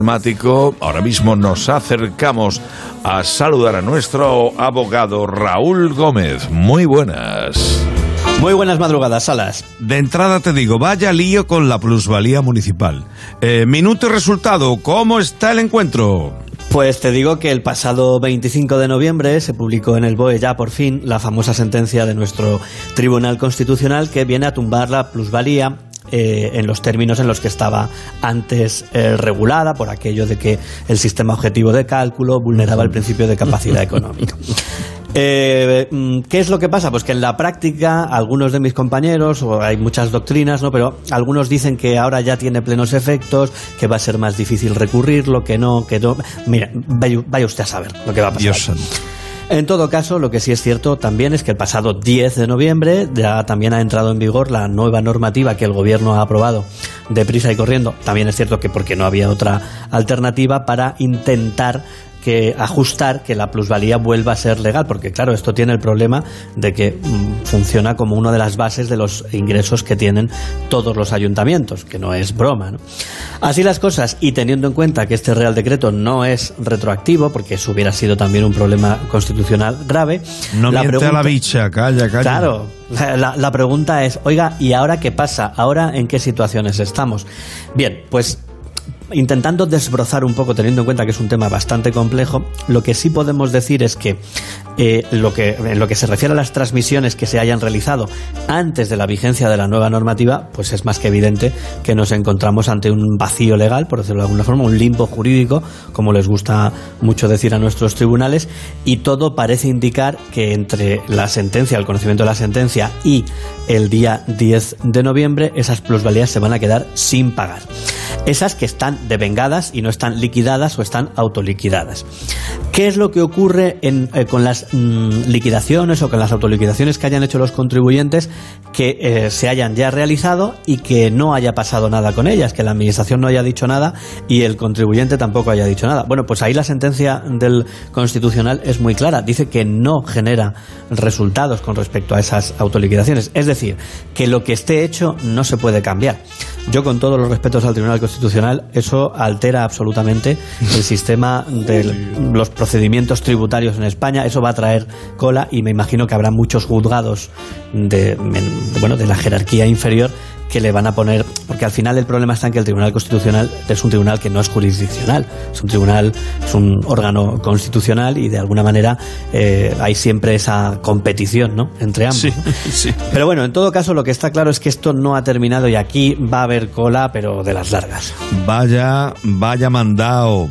Ahora mismo nos acercamos a saludar a nuestro abogado Raúl Gómez. Muy buenas. Muy buenas madrugadas, Salas. De entrada te digo, vaya lío con la plusvalía municipal. Minuto y resultado, ¿cómo está el encuentro? Pues te digo que el pasado 25 de noviembre se publicó en el BOE ya por fin la famosa sentencia de nuestro Tribunal Constitucional que viene a tumbar la plusvalía en los términos en los que estaba antes regulada, por aquello de que el sistema objetivo de cálculo vulneraba el principio de capacidad económica. ¿Qué es lo que pasa? Pues que en la práctica algunos de mis compañeros, o hay muchas doctrinas, ¿no? Pero algunos dicen que ahora ya tiene plenos efectos, que va a ser más difícil recurrirlo, que no. Mira, vaya usted a saber lo que va a pasar. Dios santo. En todo caso, lo que sí es cierto también es que el pasado 10 de noviembre ya también ha entrado en vigor la nueva normativa que el Gobierno ha aprobado deprisa y corriendo. También es cierto que porque no había otra alternativa para intentar ajustar que la plusvalía vuelva a ser legal, porque claro, esto tiene el problema de que funciona como una de las bases de los ingresos que tienen todos los ayuntamientos, que no es broma, ¿no? Así las cosas, y teniendo en cuenta que este Real Decreto no es retroactivo, porque eso hubiera sido también un problema constitucional grave. No miente a la bicha, calla. Claro, la pregunta es, oiga, ¿y ahora qué pasa? ¿Ahora en qué situaciones estamos? Bien, pues intentando desbrozar un poco, teniendo en cuenta que es un tema bastante complejo, lo que sí podemos decir es que en lo que se refiere a las transmisiones que se hayan realizado antes de la vigencia de la nueva normativa, pues es más que evidente que nos encontramos ante un vacío legal, por decirlo de alguna forma, un limbo jurídico, como les gusta mucho decir a nuestros tribunales, y todo parece indicar que entre la sentencia, el conocimiento de la sentencia y el día 10 de noviembre, esas plusvalías se van a quedar sin pagar. Esas que están devengadas y no están liquidadas o están autoliquidadas. ¿Qué es lo que ocurre con las liquidaciones o con las autoliquidaciones que hayan hecho los contribuyentes que se hayan ya realizado y que no haya pasado nada con ellas, que la administración no haya dicho nada y el contribuyente tampoco haya dicho nada? Bueno, pues ahí la sentencia del Constitucional es muy clara, dice que no genera resultados con respecto a esas autoliquidaciones, es decir, que lo que esté hecho no se puede cambiar. Yo, con todos los respetos al Tribunal Constitucional, eso altera absolutamente el sistema de los procedimientos tributarios en España. Eso va a traer cola y me imagino que habrá muchos juzgados de la jerarquía inferior que le van a poner, porque al final el problema está en que el Tribunal Constitucional es un tribunal que no es jurisdiccional, es un órgano constitucional y de alguna manera hay siempre esa competición, ¿no?, entre ambos. Sí. Pero bueno, en todo caso lo que está claro es que esto no ha terminado y aquí va a haber cola, pero de las largas. Vaya mandado.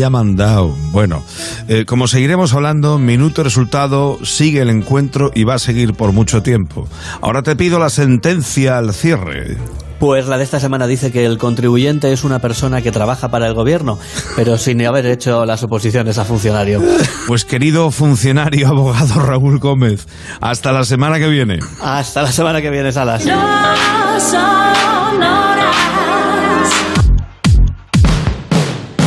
Bueno, como seguiremos hablando, minuto resultado, sigue el encuentro y va a seguir por mucho tiempo. Ahora te pido la sentencia al cierre. Pues la de esta semana dice que el contribuyente es una persona que trabaja para el gobierno, pero sin haber hecho las oposiciones a funcionario. Pues querido funcionario abogado Raúl Gómez, hasta la semana que viene. Hasta la semana que viene, Salas. No.